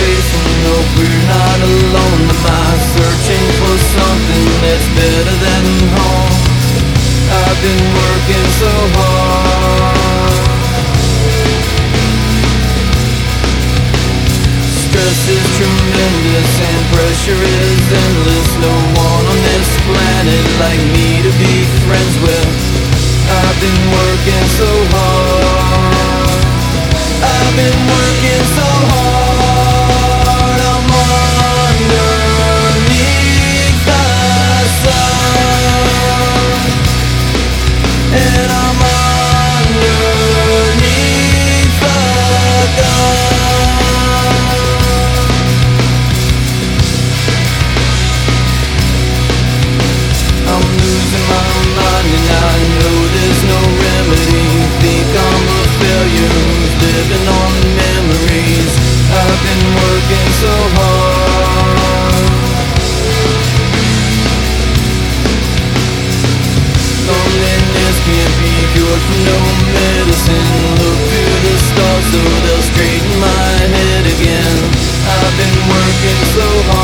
face and hope we're not alone. Am I searching for something that's better than home? I've been working so hard. Stress is tremendous and pressure is endless. No one on this planet like me to be friends with. I've been working so hard. I've been working so hard. I'm underneath the sun, and I'm underneath the gun. I'm losing my mind and I know there's no remedy. Think I'm a failure, living on memories. I've been working so hard. Loneliness can't be cured from no medicine. Look through the stars so they'll straighten my head again. I've been working so hard.